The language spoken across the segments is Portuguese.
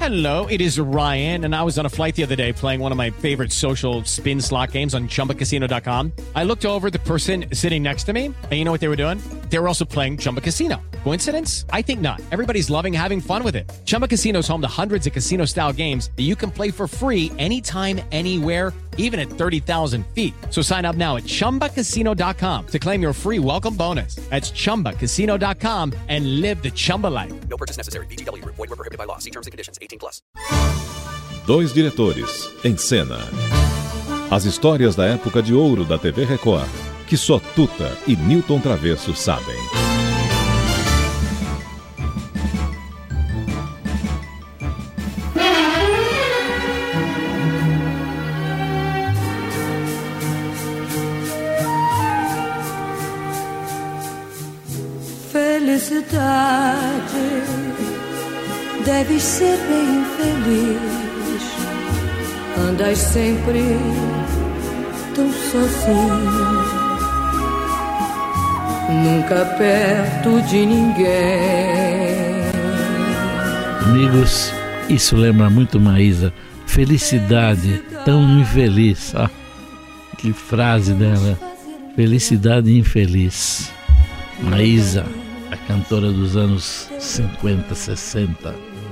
Hello, it is Ryan, and I was on a flight the other day playing one of my favorite social spin slot games on ChumbaCasino.com. I looked over at the person sitting next to me, and you know what they were doing? They were also playing Chumba Casino. Coincidence? I think not. Everybody's loving having fun with it. Chumba Casino is home to hundreds of casino-style games that you can play for free anytime, anywhere, even at 30,000 feet. So sign up now at ChumbaCasino.com to claim your free welcome bonus. That's ChumbaCasino.com and live the Chumba life. No purchase necessary. VGW. Void where prohibited by law. See terms and conditions. 18+. Dois diretores em cena. As histórias da época de ouro da TV Record, que só Tuta e Newton Travesso sabem. Felicidade, deves ser bem feliz. Andas sempre tão sozinho, nunca perto de ninguém. Amigos, isso lembra muito Maísa. Felicidade, tão infeliz. Ah, que frase dela. Felicidade infeliz. Maísa, a cantora dos anos 50, 60.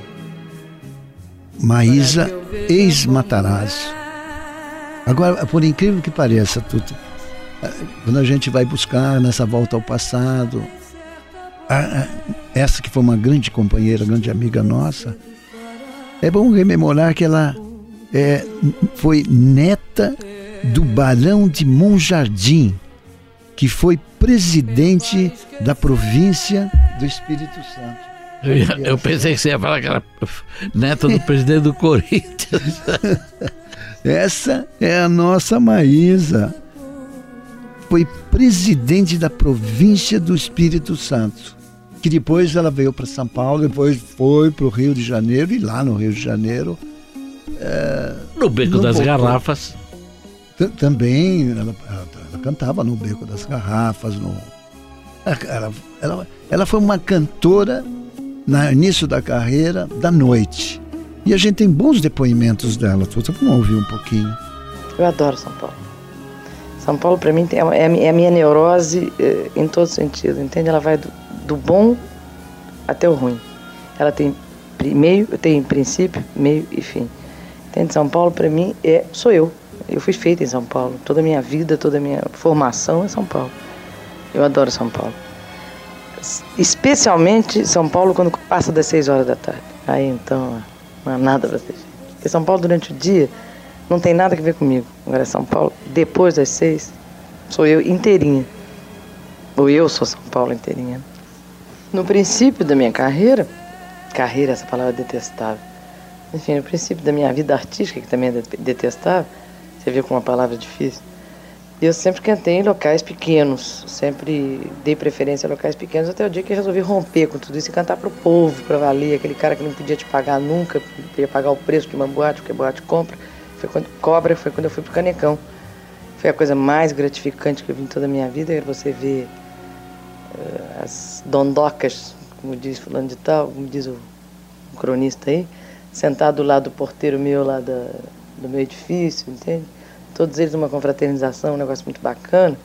Maísa, ex-Matarazzo. Agora, por incrível que pareça, Tuta, quando a gente vai buscar nessa volta ao passado, essa que foi uma grande companheira, grande amiga nossa, é bom rememorar que ela foi neta do Barão de Monjardim, que foi presidente da província do Espírito Santo. Eu pensei que você ia falar que era neta do presidente do Corinthians. Essa é a nossa Maísa. Foi presidente da província do Espírito Santo. Que depois ela veio para São Paulo, depois foi para o Rio de Janeiro, e lá no Rio de Janeiro... no Beco das Garrafas. Também ela cantava no Beco das Garrafas. Ela foi uma cantora no início da carreira da noite. E a gente tem bons depoimentos dela. Vamos ouvir um pouquinho. Eu adoro São Paulo. São Paulo, para mim, é a minha neurose em todo sentido, entende? Ela vai do bom até o ruim. Ela tem princípio, meio e fim. Entende? São Paulo, para mim, sou eu. Eu fui feita em São Paulo. Toda a minha vida, toda a minha formação é São Paulo. Eu adoro São Paulo. Especialmente São Paulo quando passa das 6 horas da tarde. Aí, então, não há nada para ser. Porque São Paulo, durante o dia, não tem nada a ver comigo. Agora, São Paulo, depois das 6, sou eu inteirinha. Ou eu sou São Paulo inteirinha. No princípio da minha carreira, essa palavra é detestável. Enfim, no princípio da minha vida artística, que também é detestável, você vê como uma palavra difícil, eu sempre cantei em locais pequenos, sempre dei preferência a locais pequenos, até o dia que eu resolvi romper com tudo isso e cantar para o povo, para valer, aquele cara que não podia te pagar nunca, podia pagar o preço de uma boate, porque a boate foi quando eu fui pro Canecão. Foi a coisa mais gratificante que eu vi em toda a minha vida, era você ver as dondocas, como diz fulano de tal, como diz o cronista aí, sentado do lado do porteiro meu lá do meu edifício, entende? Todos eles numa confraternização, um negócio muito bacana.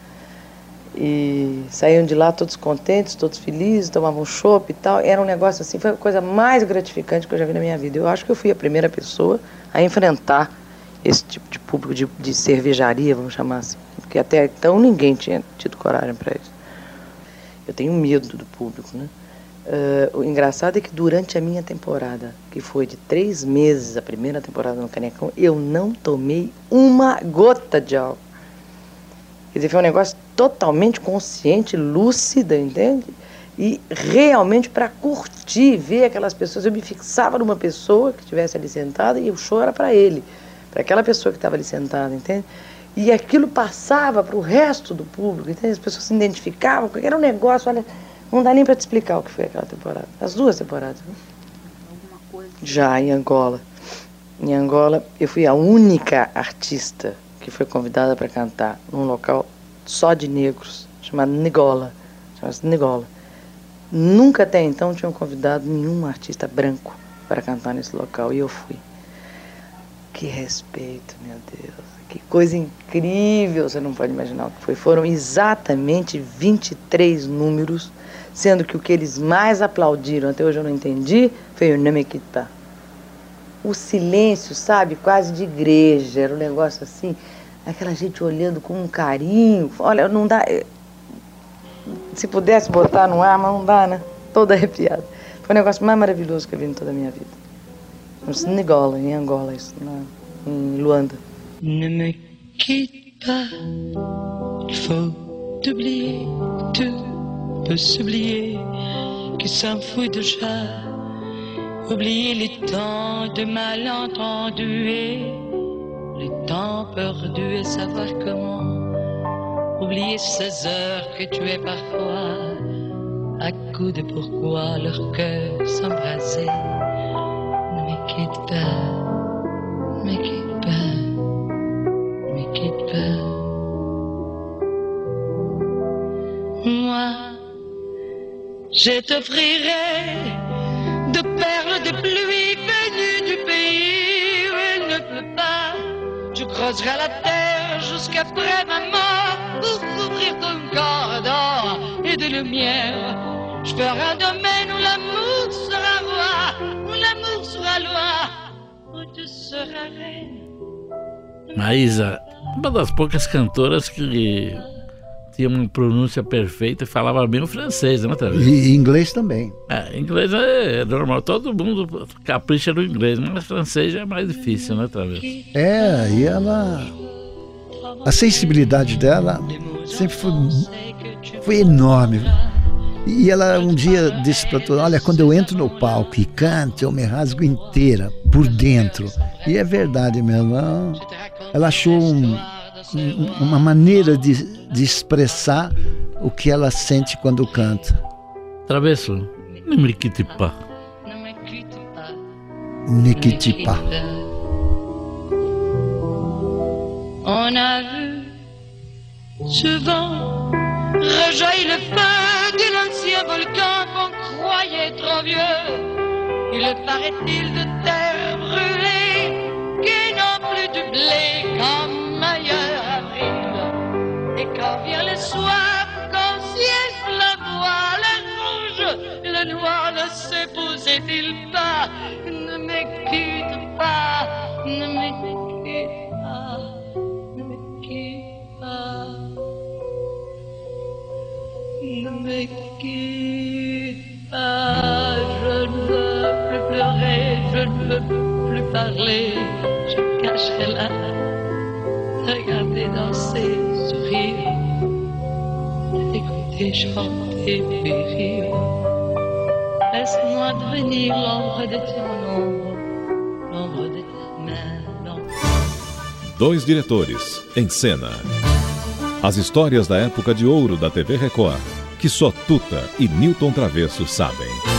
E saíam de lá todos contentes, todos felizes, tomavam chopp e tal. Era um negócio assim, foi a coisa mais gratificante que eu já vi na minha vida. Eu acho que eu fui a primeira pessoa a enfrentar esse tipo de público de cervejaria, vamos chamar assim. Porque até então ninguém tinha tido coragem para isso. Eu tenho medo do público, né? O engraçado é que durante a minha temporada, que foi de 3 meses, a primeira temporada no Canecão, eu não tomei uma gota de álcool. Quer dizer, foi um negócio totalmente consciente, lúcida, entende? E realmente para curtir, ver aquelas pessoas. Eu me fixava numa pessoa que estivesse ali sentada e o show era para ele, para aquela pessoa que estava ali sentada, entende? E aquilo passava para o resto do público, entende? As pessoas se identificavam, porque era um negócio, olha... Não dá nem para te explicar o que foi aquela temporada. As 2 temporadas. Né? Alguma coisa? Já em Angola. Em Angola, eu fui a única artista que foi convidada para cantar num local só de negros, chamado Nigola. Chama-se Nigola. Nunca até então tinham convidado nenhum artista branco para cantar nesse local, e eu fui. Que respeito, meu Deus, que coisa incrível, você não pode imaginar o que foi. Foram exatamente 23 números, sendo que o que eles mais aplaudiram, até hoje eu não entendi, foi o Ne me quitte pas. O silêncio, sabe, quase de igreja, era um negócio assim, aquela gente olhando com um carinho. Olha, não dá, se pudesse botar no ar, mas não dá, né? Toda arrepiada. Foi o negócio mais maravilhoso que eu vi em toda a minha vida. Em Angola, isso, em Luanda. Ne me quitte pas, il faut t'oublier, tout peut s'oublier, que s'en fout déjà. Oublier les temps de malentendus et les temps perdus et savoir comment. Oublier ces heures que tu es parfois à coups de pourquoi leur cœur s'embrasait. Ne me quitte pas, ne me quitte pas, ne me quitte pas. Moi, je t'offrirai de perles de pluie venues du pays où il ne pleut pas. Je creuserai la terre jusqu'après ma mort pour couvrir ton corps d'or et de lumière. Je ferai un domaine où l'amour sera roi, où l'amour sera loi, où tu seras reine. Maísa, uma das poucas cantoras que tinha uma pronúncia perfeita e falava bem o francês, né, Travessa? E inglês também. Inglês é normal, todo mundo capricha no inglês, mas francês é mais difícil, né, Travessa? E ela... A sensibilidade dela sempre foi enorme. E ela um dia disse para todos: olha, quando eu entro no palco e canto, eu me rasgo inteira, por dentro. E é verdade mesmo. Ela achou uma maneira de expressar o que ela sente quando canta. Travesso, ne me quitte pas. Ne quitte pas. On a vu souvent rejaillir le feu de l'ancien volcan qu'on croyait trop vieux. Il paraît-il de terre brûlée qui n'ont plus du blé comme ailleurs avril. Et quand vient le soir, quand siège la voile rouge, le noir ne s'épousait-il pas? Ne me quitte pas, ne me quitte pas, ne me quitte pas. Ne me quitte pas, je ne veux plus pleurer, je ne veux plus parler, je cacherai là, regarder danser, sourire, écouter chanter, puis rire. Laisse-moi devenir l'ombre de ton ombre, l'ombre de ta main, l'ombre. Dois diretores em cena. As histórias da época de ouro da TV Record, que só Tuta e Nilton Travesso sabem.